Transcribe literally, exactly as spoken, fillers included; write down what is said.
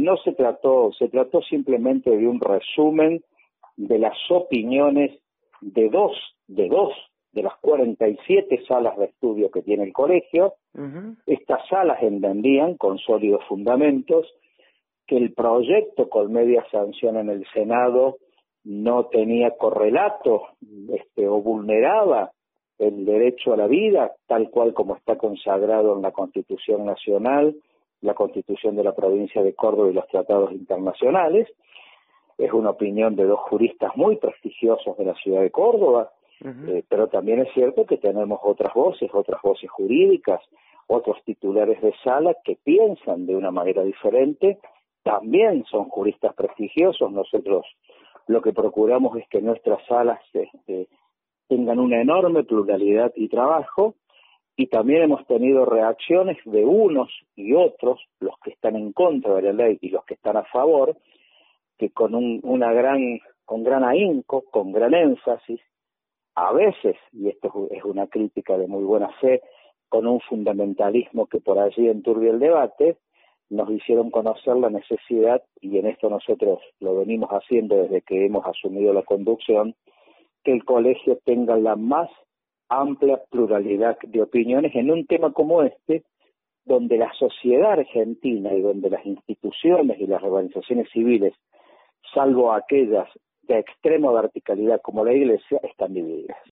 no se trató, se trató simplemente de un resumen de las opiniones de dos, de dos de las cuarenta y siete salas de estudio que tiene el colegio. Uh-huh. Estas salas entendían, con sólidos fundamentos, que el proyecto con media sanción en el Senado no tenía correlato este, o vulneraba el derecho a la vida, tal cual como está consagrado en la Constitución Nacional, la Constitución de la Provincia de Córdoba y los tratados internacionales. Es una opinión de dos juristas muy prestigiosos de la ciudad de Córdoba, uh-huh. eh, pero también es cierto que tenemos otras voces, otras voces jurídicas, otros titulares de sala que piensan de una manera diferente, también son juristas prestigiosos. Nosotros lo que procuramos es que nuestras salas este, tengan una enorme pluralidad y trabajo, y también hemos tenido reacciones de unos y otros, los que están en contra de la ley y los que están a favor, que con un, una gran, con gran ahínco, con gran énfasis, a veces, y esto es una crítica de muy buena fe, con un fundamentalismo que por allí enturbia el debate, nos hicieron conocer la necesidad, y en esto nosotros lo venimos haciendo desde que hemos asumido la conducción, que el colegio tenga la más amplia pluralidad de opiniones en un tema como este, donde la sociedad argentina y donde las instituciones y las organizaciones civiles, salvo aquellas de extrema verticalidad como la Iglesia, están divididas.